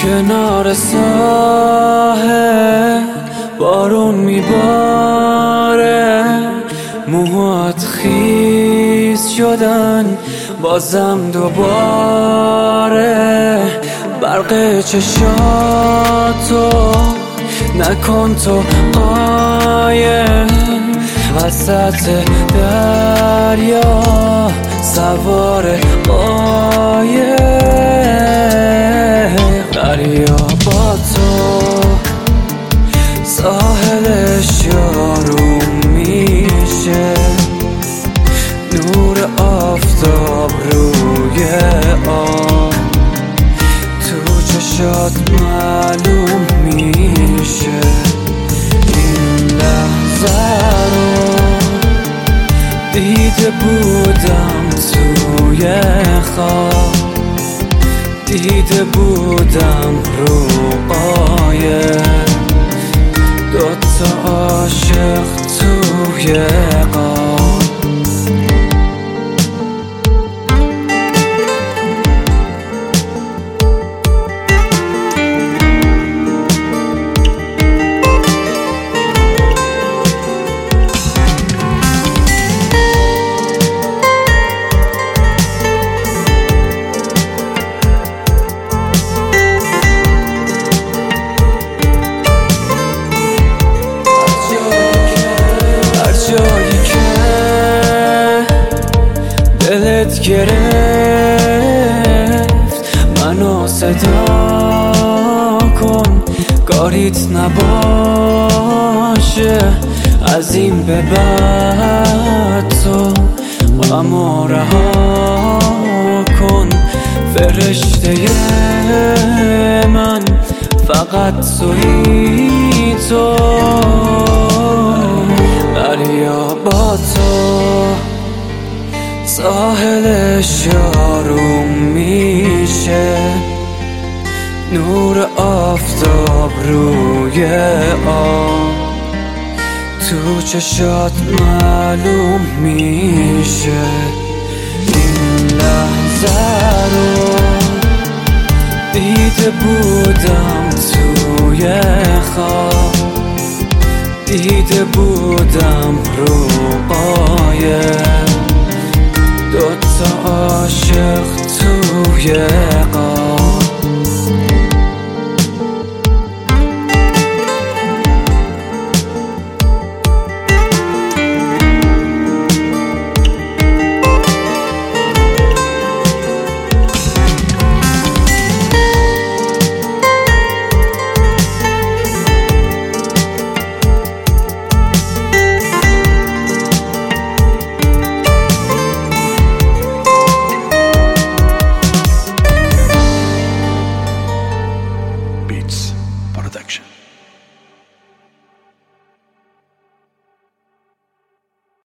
کنار ساحل بارون میباره، موهات خیس شدن بازم دوباره. برق چشاتو نکن تو وسط دریا سوار قایق. دریا با تو ساحلش یاروم میشه، نور آفتاب روی آب تو چشات معلوم میشه. این لحظه رو دیده بودم توی خواب، دیده بودم رو قایق، دوتا عاشق توی قاب. دلت گرفت منو صدا کن، کاریت نباشه از این به بعد. تو غمو رها کن، فرشته من فقط تویی تو. دریا با تو ساحلش یاروم میشه، نور آفتاب روی آب تو چشات معلوم میشه. این لحظه رو دیده بودم توی خواب، دیده بودم رو قایق، دوتا عاشق توی قایق.